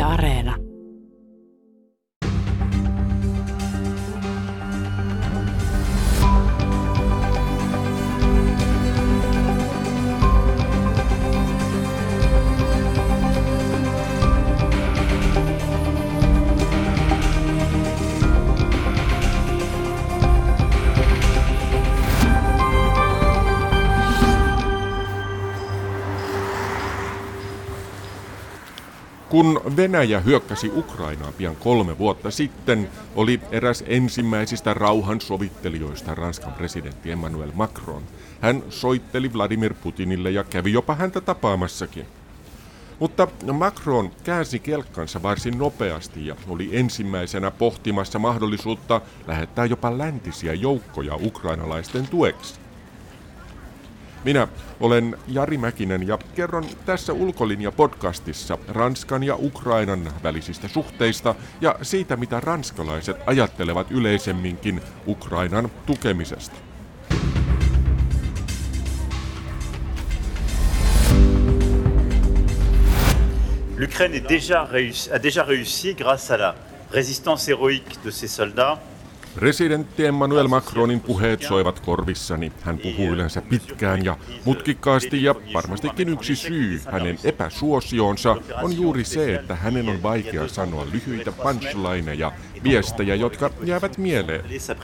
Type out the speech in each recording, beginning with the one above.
Areena. Kun Venäjä hyökkäsi Ukrainaan pian 3 vuotta sitten, oli eräs ensimmäisistä rauhansovittelijoista Ranskan presidentti Emmanuel Macron. Hän soitteli Vladimir Putinille ja kävi jopa häntä tapaamassakin. Mutta Macron käänsi kelkkansa varsin nopeasti ja oli ensimmäisenä pohtimassa mahdollisuutta lähettää jopa läntisiä joukkoja ukrainalaisten tueksi. Minä olen Jari Mäkinen ja kerron tässä Ulkolinja-podcastissa Ranskan ja Ukrainan välisistä suhteista ja siitä, mitä ranskalaiset ajattelevat yleisemminkin Ukrainan tukemisesta. L'Ukraine a déjà réussi grâce à la résistance héroïque de ses soldats. Presidentti Emmanuel Macronin puheet soivat korvissani. Hän puhuu yleensä pitkään ja mutkikkaasti ja varmastikin yksi syy hänen epäsuosioonsa on juuri se, että hänen on vaikea sanoa lyhyitä punchlineja, viestejä, jotka jäävät mieleen.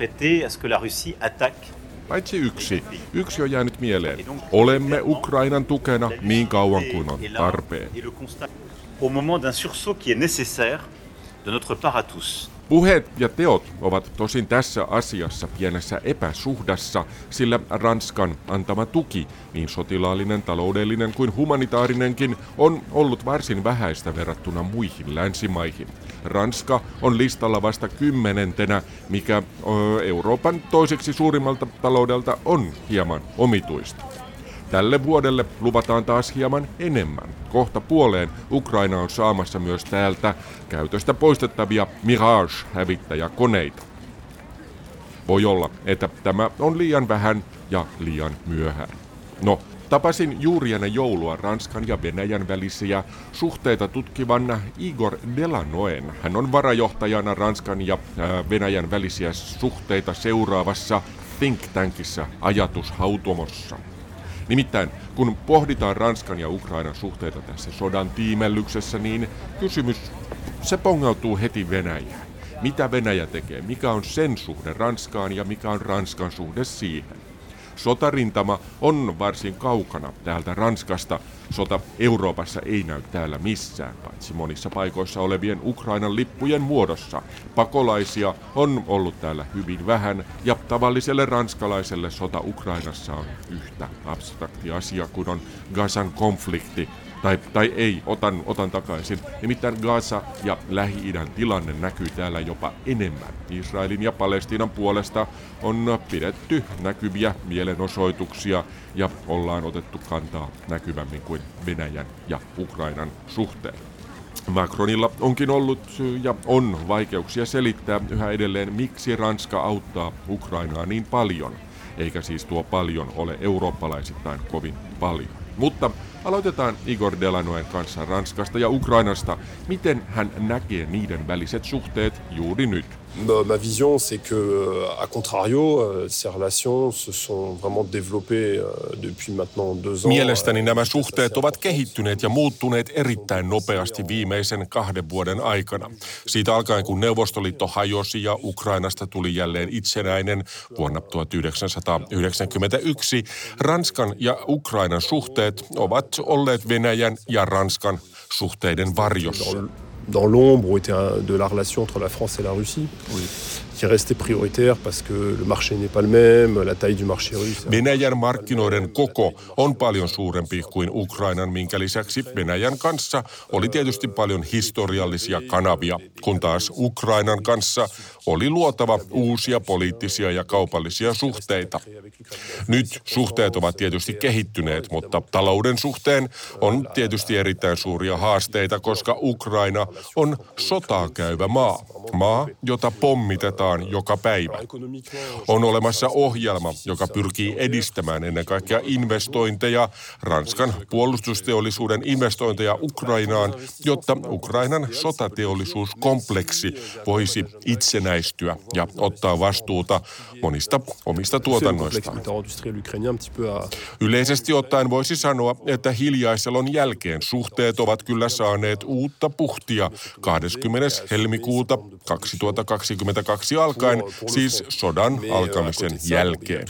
Paitsi yksi. Yksi on jäänyt mieleen. Olemme Ukrainan tukena niin kauan kuin on tarpeen. Au moment d'un sursaut qui est nécessaire de notre part à tous. Puheet ja teot ovat tosin tässä asiassa pienessä epäsuhdassa, sillä Ranskan antama tuki, niin sotilaallinen, taloudellinen kuin humanitaarinenkin, on ollut varsin vähäistä verrattuna muihin länsimaihin. Ranska on listalla vasta 10., mikä Euroopan toiseksi suurimmalta taloudelta on hieman omituista. Tälle vuodelle luvataan taas hieman enemmän. Kohta puoleen Ukraina on saamassa myös täältä käytöstä poistettavia Mirage-hävittäjäkoneita. Voi olla, että tämä on liian vähän ja liian myöhään. No, tapasin juuri ennen joulua Ranskan ja Venäjän välisiä suhteita tutkivan Igor Delanoen. Hän on varajohtajana Ranskan ja Venäjän välisiä suhteita seuraavassa think tankissa ajatushautomossa. Nimittäin, kun pohditaan Ranskan ja Ukrainan suhteita tässä sodan tiimellyksessä, niin kysymys, se pongautuu heti Venäjään. Mitä Venäjä tekee? Mikä on sen suhde Ranskaan ja mikä on Ranskan suhde siihen? Sotarintama on varsin kaukana täältä Ranskasta. Sota Euroopassa ei näy täällä missään, paitsi monissa paikoissa olevien Ukrainan lippujen muodossa. Pakolaisia on ollut täällä hyvin vähän, ja tavalliselle ranskalaiselle sota Ukrainassa on yhtä abstrakti asia kuin on Gazan konflikti. Tai ei, otan takaisin. Nimittäin Gaza ja Lähi-idän tilanne näkyy täällä jopa enemmän. Israelin ja Palestiinan puolesta on pidetty näkyviä mielenosoituksia ja ollaan otettu kantaa näkyvämmin kuin Venäjän ja Ukrainan suhteen. Macronilla onkin ollut ja on vaikeuksia selittää yhä edelleen, miksi Ranska auttaa Ukrainaa niin paljon, eikä siis tuo paljon ole eurooppalaisittain kovin paljon. Mutta aloitetaan Igor Delanoen kanssa Ranskasta ja Ukrainasta. Miten hän näkee niiden väliset suhteet juuri nyt? Ma vision, c'est que, à contrario, ces relations se sont vraiment développées depuis maintenant 2 ans. Mielestäni nämä suhteet ovat kehittyneet ja muuttuneet erittäin nopeasti viimeisen 2 vuoden aikana. Siitä alkaen, kun Neuvostoliitto hajosi ja Ukrainasta tuli jälleen itsenäinen vuonna 1991, Ranskan ja Ukrainan suhteet ovat olleet Venäjän ja Ranskan suhteiden varjossa. Dans l'ombre de la relation entre la France et la Russie, qui restait prioritaire parce que le marché n'est pas le même, la taille du marché russe. Venäjän markkinoiden koko on paljon suurempi kuin Ukrainan, minkä lisäksi Venäjän kanssa oli tietysti paljon historiallisia kanavia, kun taas Ukrainan kanssa oli luotava uusia poliittisia ja kaupallisia suhteita. Nyt suhteet ovat tietysti kehittyneet, mutta talouden suhteen on tietysti erittäin suuria haasteita, koska Ukraina on sotaa käyvä maa. Maa, jota pommitetaan leikataan joka päivä. On olemassa ohjelma, joka pyrkii edistämään ennen kaikkea investointeja, Ranskan puolustusteollisuuden investointeja Ukrainaan, jotta Ukrainan sotateollisuuskompleksi voisi itsenäistyä ja ottaa vastuuta monista omista tuotannoistaan. Yleisesti ottaen voisi sanoa, että hiljaiselon jälkeen suhteet ovat kyllä saaneet uutta puhtia 20. helmikuuta 2022 alkaen, siis sodan alkamisen jälkeen.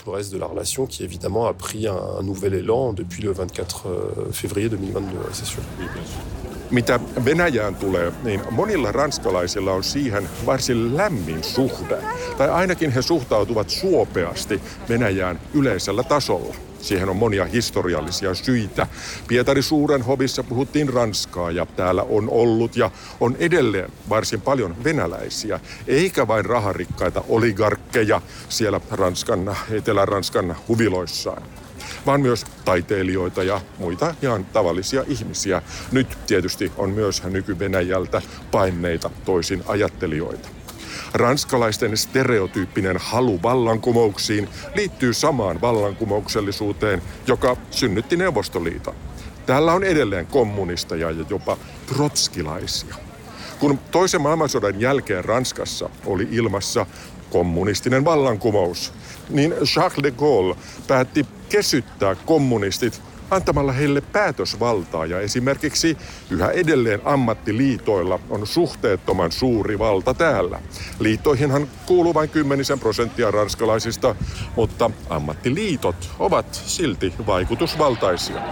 Mitä Venäjään tulee, niin monilla ranskalaisilla on siihen varsin lämmin suhde. Tai ainakin he suhtautuvat suopeasti Venäjään yleisellä tasolla. Siihen on monia historiallisia syitä. Pietari Suurenhovissa puhuttiin ranskaa ja täällä on ollut ja on edelleen varsin paljon venäläisiä. Eikä vain raharikkaita oligarkkeja siellä Etelä-Ranskan huviloissaan, vaan myös taiteilijoita ja muita ihan tavallisia ihmisiä. Nyt tietysti on myös nyky-Venäjältä paineita toisin ajattelijoita. Ranskalaisten stereotyyppinen halu vallankumouksiin liittyy samaan vallankumouksellisuuteen, joka synnytti Neuvostoliiton. Täällä on edelleen kommunisteja ja jopa trotskilaisia. Kun toisen maailmansodan jälkeen Ranskassa oli ilmassa kommunistinen vallankumous, niin Charles de Gaulle päätti kesyttää kommunistit antamalla heille päätösvaltaa, ja esimerkiksi yhä edelleen ammattiliitoilla on suhteettoman suuri valta täällä. Liittoihinhan kuuluu vain 10% ranskalaisista, mutta ammattiliitot ovat silti vaikutusvaltaisia.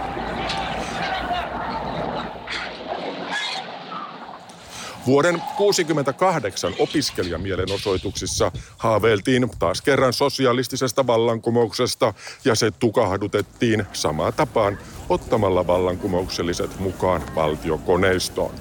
Vuoden 1968 opiskelijamielenosoituksissa haaveiltiin taas kerran sosialistisesta vallankumouksesta ja se tukahdutettiin samaan tapaan ottamalla vallankumoukselliset mukaan valtiokoneistoon.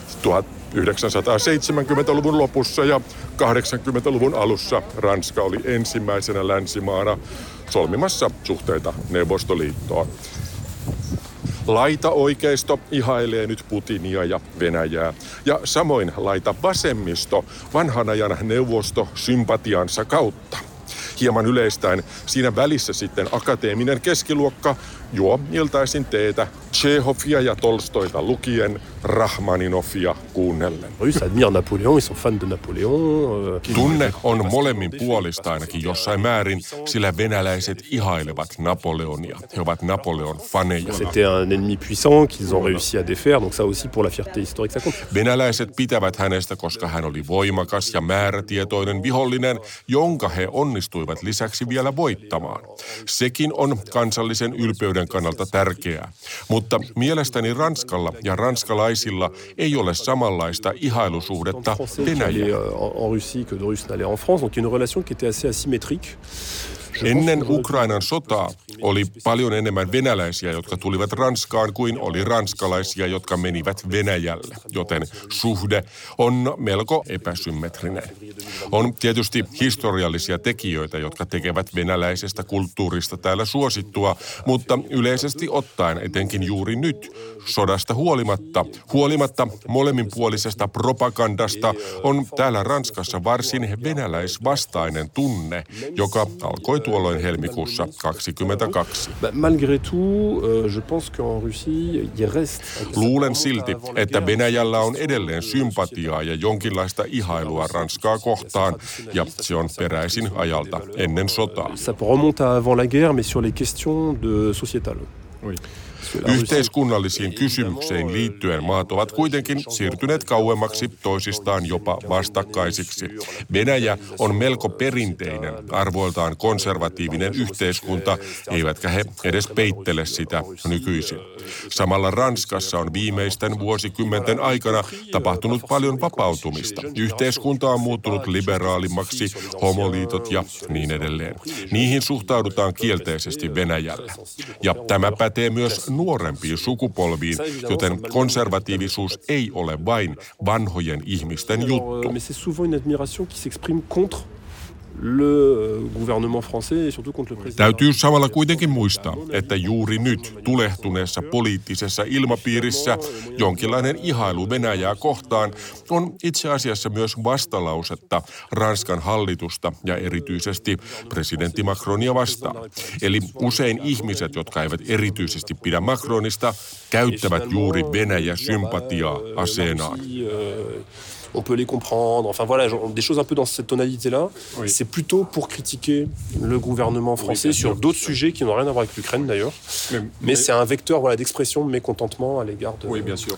1970-luvun lopussa ja 80-luvun alussa Ranska oli ensimmäisenä länsimaana solmimassa suhteita Neuvostoliittoon. Laita-oikeisto ihailee nyt Putinia ja Venäjää, ja samoin laita-vasemmisto vanhan ajan neuvostosympatiansa kautta. Hieman yleistäen siinä välissä sitten akateeminen keskiluokka juo iltaisin teetä Tšehovia ja Tolstoita lukien, Rahmaninovia kuunnellen. Tunne on molemmin puolista ainakin jossain määrin, sillä venäläiset ihailevat Napoleonia. He ovat Napoleon faneja. Venäläiset pitävät hänestä, koska hän oli voimakas ja määrätietoinen vihollinen, jonka he onnistuivat lisäksi vielä voittamaan. Sekin on kansallisen ylpeyden kannalta tärkeää. Mutta mielestäni Ranskalla ja ranskalaisilla ei ole samanlaista ihailusuhdetta Venäjään. Ennen Ukrainan sotaa oli paljon enemmän venäläisiä, jotka tulivat Ranskaan, kuin oli ranskalaisia, jotka menivät Venäjälle, joten suhde on melko epäsymmetrinen. On tietysti historiallisia tekijöitä, jotka tekevät venäläisestä kulttuurista täällä suosittua, mutta yleisesti ottaen etenkin juuri nyt, sodasta huolimatta molemminpuolisesta propagandasta, on täällä Ranskassa varsin venäläisvastainen tunne, joka alkoi tuolloin helmikuussa 2022. Luulen silti, että Venäjällä on edelleen sympatiaa ja jonkinlaista ihailua Ranskaa kohtaan, ja se on peräisin ajalta ennen sotaa. Yhteiskunnallisiin kysymyksiin liittyen maat ovat kuitenkin siirtyneet kauemmaksi toisistaan jopa vastakkaisiksi. Venäjä on melko perinteinen, arvoiltaan konservatiivinen yhteiskunta, eivätkä he edes peittele sitä nykyisin. Samalla Ranskassa on viimeisten vuosikymmenten aikana tapahtunut paljon vapautumista. Yhteiskunta on muuttunut liberaalimmaksi, homoliitot ja niin edelleen. Niihin suhtaudutaan kielteisesti Venäjällä. Ja tämä pätee myös nuorempiin sukupolviin, joten konservatiivisuus ei ole vain vanhojen ihmisten juttu. le gouvernement français et surtout contre le président. Täytyy samalla kuitenkin muistaa, että juuri nyt tulehtuneessa poliittisessa ilmapiirissä jonkinlainen ihailu Venäjää kohtaan on itse asiassa myös vastalausetta Ranskan hallitusta ja erityisesti presidentti Macronia vastaan. Eli usein ihmiset, jotka eivät erityisesti pidä Macronista, käyttävät juuri Venäjä-sympatiaa aseenaan. On peut les comprendre, enfin voilà, des choses un peu dans cette tonalité-là. Oui. C'est plutôt pour critiquer le gouvernement français sur d'autres sujets qui n'ont rien à voir avec l'Ukraine d'ailleurs. Mais c'est un vecteur voilà, d'expression de mécontentement à l'égard de... Oui, bien sûr.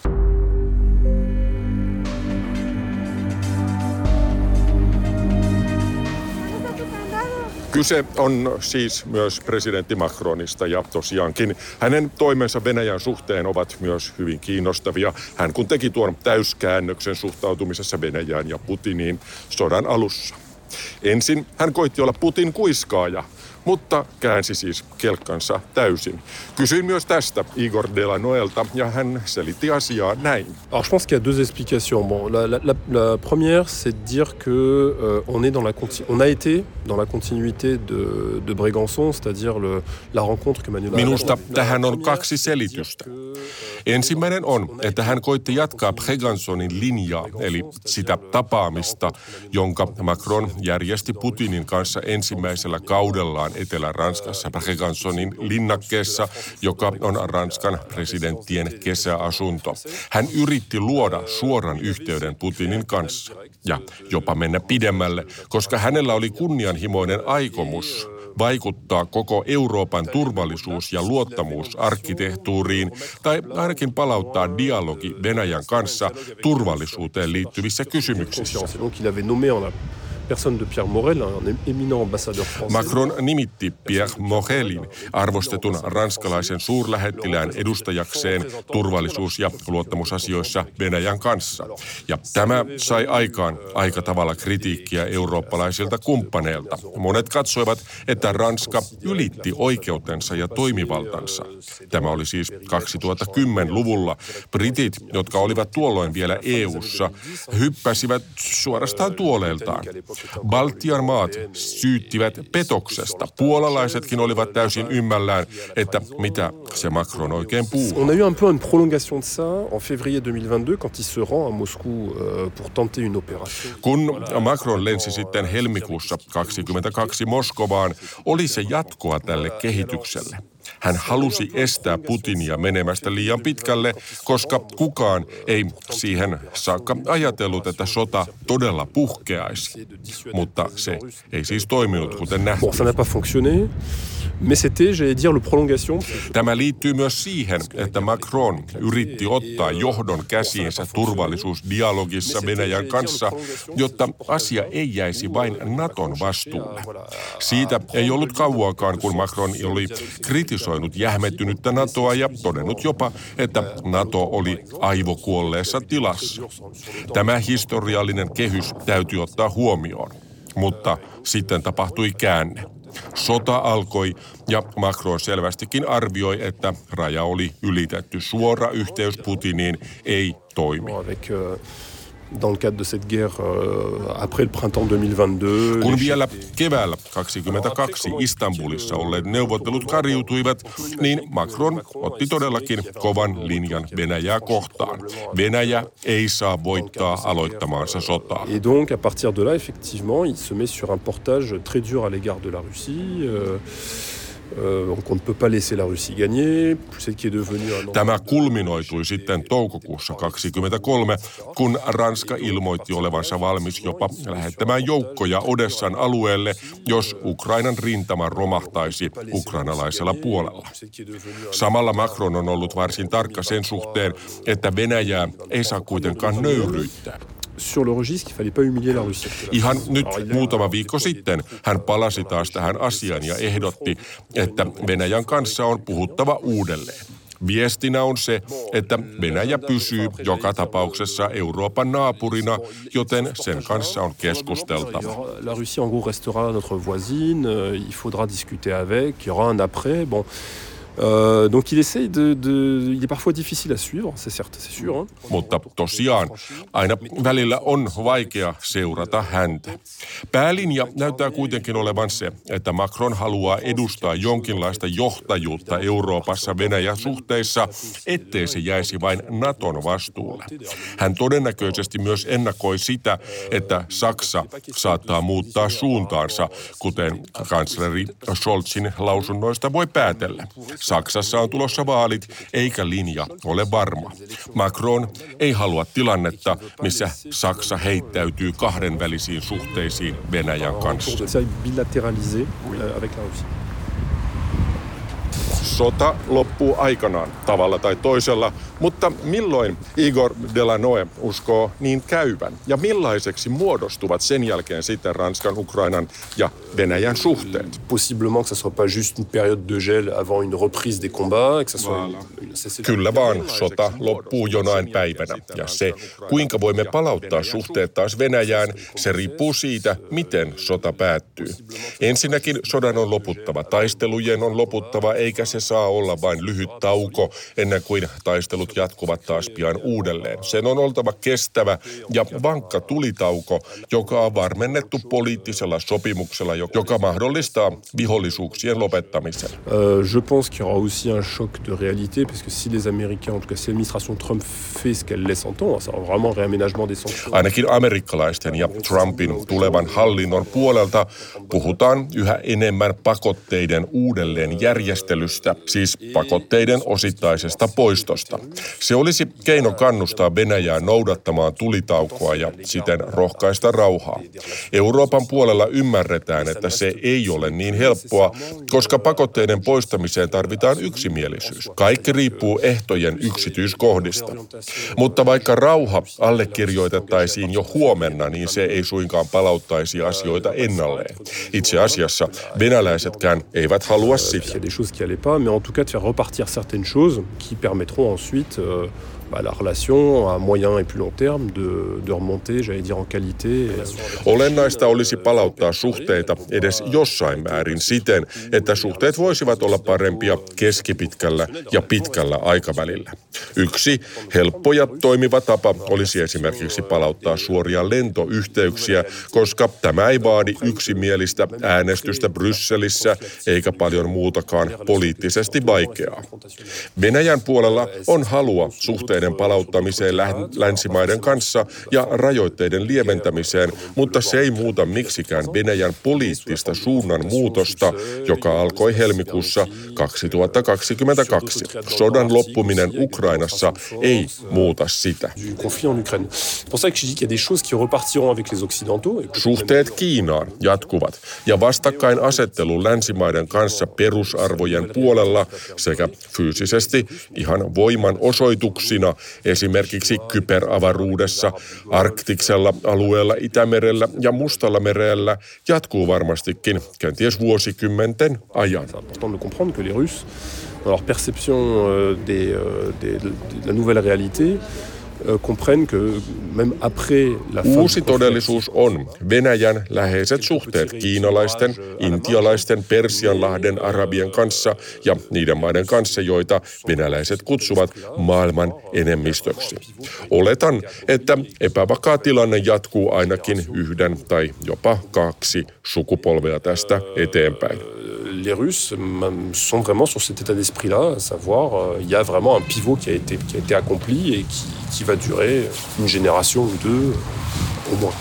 Kyse on siis myös presidentti Macronista ja tosiaankin hänen toimensa Venäjän suhteen ovat myös hyvin kiinnostavia. Hän kun teki tuon täyskäännöksen suhtautumisessa Venäjään ja Putiniin sodan alussa. Ensin hän koitti olla Putin kuiskaaja, mutta käänsi siis kelkkansa täysin. Kysyin myös tästä Igor Delanoelta ja hän selitti asiaa näin. Alors je pense qu'il y a deux explications. Bon, la première c'est de dire que on a été dans la continuité de Brégançon, c'est-à-dire la rencontre que Emmanuel Macron. Minusta tähän on kaksi selitystä. Ensimmäinen on, että hän koitti jatkaa Brégançonin linjaa, eli sitä tapaamista, jonka Macron järjesti Putinin kanssa ensimmäisellä kaudellaan Etelä-Ranskassa Brégançonin linnakkeessa, joka on Ranskan presidenttien kesäasunto. Hän yritti luoda suoran yhteyden Putinin kanssa ja jopa mennä pidemmälle, koska hänellä oli kunnianhimoinen aikomus vaikuttaa koko Euroopan turvallisuus- ja luottamusarkkitehtuuriin tai ainakin palauttaa dialogi Venäjän kanssa turvallisuuteen liittyvissä kysymyksissä. Personne de Pierre Morel, un éminent ambassadeur français. Macron nimitti Pierre Morelin arvostetun ranskalaisen suurlähettilään edustajakseen turvallisuus- ja luottamusasioissa Venäjän kanssa. Ja tämä sai aikaan aika tavalla kritiikkiä eurooppalaisilta kumppaneilta. Monet katsoivat, että Ranska ylitti oikeutensa ja toimivaltansa. Tämä oli siis 2010-luvulla. Britit, jotka olivat tuolloin vielä EU:ssa, hyppäsivät suorastaan tuoleiltaan. Baltian maat syyttivät petoksesta. Puolalaisetkin olivat täysin ymmällään, että mitä se Macron oikein puhuu. On a eu un peu une prolongation de ça en février 2022 quand il se rend à Moscou pour tenter une opération. Kun Macron lensi sitten helmikuussa 2022 Moskovaan, oli se jatkoa tälle kehitykselle. Hän halusi estää Putinia menemästä liian pitkälle, koska kukaan ei siihen saakka ajatellut, että sota todella puhkeaisi. Mutta se ei siis toiminut, kuten nähtiin. Bon, ça n'a pas fonctionné. Mais c'était, j'allais dire, le prolongation. Tämä liittyy myös siihen, että Macron yritti ottaa johdon käsiinsä turvallisuusdialogissa Venäjän kanssa, jotta asia ei jäisi vain Naton vastuulle. Siitä ei ollut kauaakaan, kun Macron oli kritisoinut jähmettynyttä NATOa ja todennut jopa, että NATO oli aivokuolleessa tilassa. Tämä historiallinen kehys täytyy ottaa huomioon, mutta sitten tapahtui käänne. Sota alkoi ja Macron selvästikin arvioi, että raja oli ylitetty. Suora yhteys Putiniin ei toimi. Dans le cadre de cette guerre après le printemps 2022. Kun vielä keväällä 2022 Istanbulissa olleet neuvottelut kariutuivat, niin Macron otti todellakin kovan linjan Venäjää kohtaan. Venäjä ei saa voittaa aloittamaansa sotaa. Et donc à partir de là effectivement il se met sur un portage très dur à l'égard de la Russie. Donc on ne peut pas laisser la Russie gagner. C'est qui est devenu Tämä kulminoitui sitten toukokuussa 2023, kun Ranska ilmoitti olevansa valmis jopa lähettämään joukkoja Odessan alueelle, jos Ukrainan rintama romahtaisi ukrainalaisella puolella. Samalla Macron on ollut varsin tarkka sen suhteen, että Venäjää ei saa kuitenkaan nöyryyttää. Sur le registre, il fallait pas humilier la Russie. Ihan nyt muutama viikko sitten hän palasi taas tähän asiaan ja ehdotti, että Venäjän kanssa on puhuttava uudelleen. Viestinä on se, että Venäjä pysyy joka tapauksessa Euroopan naapurina, joten sen kanssa on keskusteltava. La Russie en gros restera notre voisine, il faudra discuter avec, il y aura un après. Bon, Donc il essaye il est parfois difficile à suivre, c'est sûr. Hein. Mutta tosiaan, aina välillä on vaikea seurata häntä. Päälinja näyttää kuitenkin olevan se, että Macron haluaa edustaa jonkinlaista johtajuutta Euroopassa Venäjän suhteissa, ettei se jäisi vain Naton vastuulle. Hän todennäköisesti myös ennakoi sitä, että Saksa saattaa muuttaa suuntaansa, kuten kansleri Scholzin lausunnoista voi päätellä. Saksassa on tulossa vaalit, eikä linja ole varma. Macron ei halua tilannetta, missä Saksa heittäytyy kahdenvälisiin suhteisiin Venäjän kanssa. Sota loppuu aikanaan tavalla tai toisella, mutta milloin Igor Delanoë uskoo niin käyvän? Ja millaiseksi muodostuvat sen jälkeen sitten Ranskan, Ukrainan ja Venäjän suhteet? Possiblement que ça soit pas juste une période de gel avant une reprise des combats, que ça soit Kyllä vaan, sota loppuu jonain päivänä. Ja se, kuinka voimme palauttaa suhteet taas Venäjään, se riippuu siitä, miten sota päättyy. Ensinnäkin sodan on loputtava, taistelujen on loputtava, eikä se saa olla vain lyhyt tauko ennen kuin taistelut jatkuvat taas pian uudelleen. Sen on oltava kestävä ja vankka tulitauko, joka on varmennettu poliittisella sopimuksella, joka mahdollistaa vihollisuuksien lopettamisen. Je pense qu'il y aura aussi un choc de réalité, parce que si les Américains, en tout cas si l'administration Trump fait ce qu'elle laisse entendre, ça on vraiment un réaménagement des sanctions. Ainakin amerikkalaisten ja Trumpin tulevan hallinnon puolelta puhutaan yhä enemmän pakotteiden uudelleen järjestelystä, siis pakotteiden osittaisesta poistosta. Se olisi keino kannustaa Venäjää noudattamaan tulitaukoa ja siten rohkaista rauhaa. Euroopan puolella ymmärretään, että se ei ole niin helppoa, koska pakotteiden poistamiseen tarvitaan yksimielisyys. Kaikki riippuu ehtojen yksityiskohdista. Mutta vaikka rauha allekirjoitettaisiin jo huomenna, niin se ei suinkaan palauttaisi asioita ennalleen. Itse asiassa venäläisetkään eivät halua sitä. Mais en tout cas de faire repartir certaines choses qui permettront ensuite la relation à moyen et plus long terme de remonter, j'allais dire, en qualité. Olennaista olisi palauttaa suhteita edes jossain määrin siten, että suhteet voisivat olla parempia keskipitkällä ja pitkällä aikavälillä. Yksi helppo ja toimiva tapa olisi esimerkiksi palauttaa suoria lentoyhteyksiä, koska tämä ei vaadi yksimielistä äänestystä Brysselissä eikä paljon muutakaan poliittisesti vaikeaa. Venäjän puolella on halua suhteiden palauttamiseen länsimaiden kanssa ja rajoitteiden lieventämiseen, mutta se ei muuta miksikään Venäjän poliittista suunnan muutosta, joka alkoi helmikuussa 2022. Sodan loppuminen Ukrainassa ei muuta sitä. Suhteet Kiinaan jatkuvat ja vastakkainasettelu länsimaiden kanssa perusarvojen puolella sekä fyysisesti ihan voiman osoituksina esimerkiksi kyberavaruudessa, arktiksella alueella, Itämerellä ja Mustalla merellä jatkuu varmastikin kenties vuosikymmenten ajan. Leur perception de la nouvelle réalité comprennent que même après la Uusi todellisuus on Venäjän läheiset suhteet kiinalaisten, intialaisten, Persianlahden arabien kanssa ja niiden maiden kanssa, joita venäläiset kutsuvat maailman enemmistöksi. Oletan, että epävakaa tilanne jatkuu ainakin yhden tai jopa 2 sukupolvea tästä eteenpäin. Les Russes sont vraiment sur cet état d'esprit-là, à savoir, il y a vraiment un pivot qui a été accompli et qui va durer une génération ou deux au moins.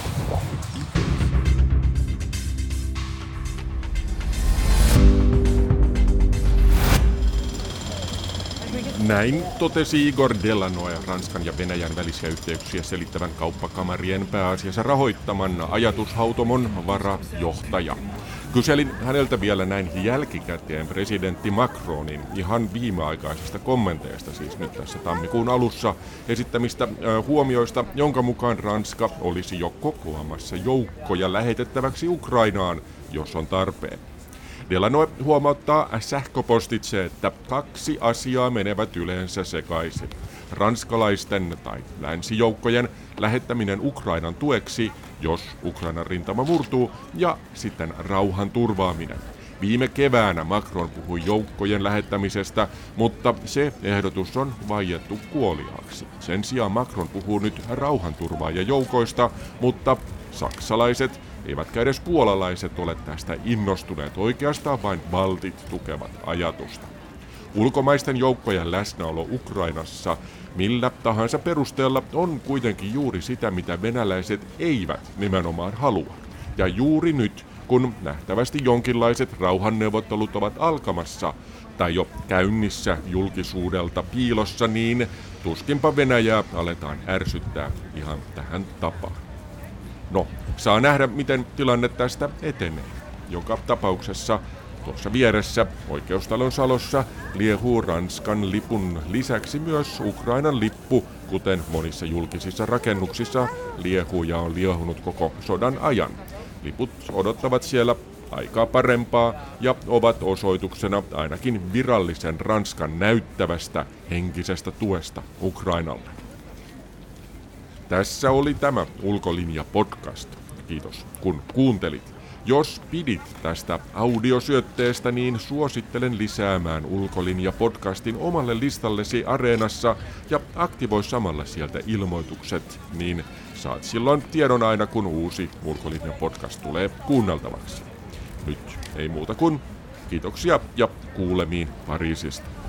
Näin totesi Igor Delanoë, Ranskan ja Venäjän välisiä yhteyksiä selittävän kauppakamarien pääasiassa rahoittaman ajatushautomon varajohtaja. Kyselin häneltä vielä näin jälkikäteen presidentti Macronin ihan viimeaikaisista kommenteista, siis nyt tässä tammikuun alussa esittämistä huomioista, jonka mukaan Ranska olisi jo kokoamassa joukkoja lähetettäväksi Ukrainaan, jos on tarpeen. Delanoë huomauttaa sähköpostitse, että 2 asiaa menevät yleensä sekaisin. Ranskalaisten tai länsijoukkojen lähettäminen Ukrainan tueksi, jos Ukrainan rintama murtuu, ja sitten rauhan turvaaminen. Viime keväänä Macron puhui joukkojen lähettämisestä, mutta se ehdotus on vaiettu kuoliaaksi. Sen sijaan Macron puhuu nyt rauhanturvaajajoukoista, mutta saksalaiset eivätkä edes puolalaiset ole tästä innostuneet, oikeastaan vain baltit tukevat ajatusta. Ulkomaisten joukkojen läsnäolo Ukrainassa millä tahansa perusteella on kuitenkin juuri sitä, mitä venäläiset eivät nimenomaan halua. Ja juuri nyt, kun nähtävästi jonkinlaiset rauhanneuvottelut ovat alkamassa tai jo käynnissä julkisuudelta piilossa, niin tuskinpa Venäjää aletaan ärsyttää ihan tähän tapaan. No, saa nähdä, miten tilanne tästä etenee. Joka tapauksessa tuossa vieressä Oikeustalon salossa liehuu Ranskan lipun lisäksi myös Ukrainan lippu, kuten monissa julkisissa rakennuksissa liehuu ja on liehunut koko sodan ajan. Liput odottavat siellä aikaa parempaa ja ovat osoituksena ainakin virallisen Ranskan näyttävästä henkisestä tuesta Ukrainalle. Tässä oli tämä Ulkolinja-podcast. Kiitos kun kuuntelit. Jos pidit tästä audiosyötteestä, niin suosittelen lisäämään Ulkolinja-podcastin omalle listallesi Areenassa ja aktivoi samalla sieltä ilmoitukset, niin saat silloin tiedon aina, kun uusi Ulkolinja-podcast tulee kuunneltavaksi. Nyt ei muuta kuin kiitoksia ja kuulemiin Pariisista.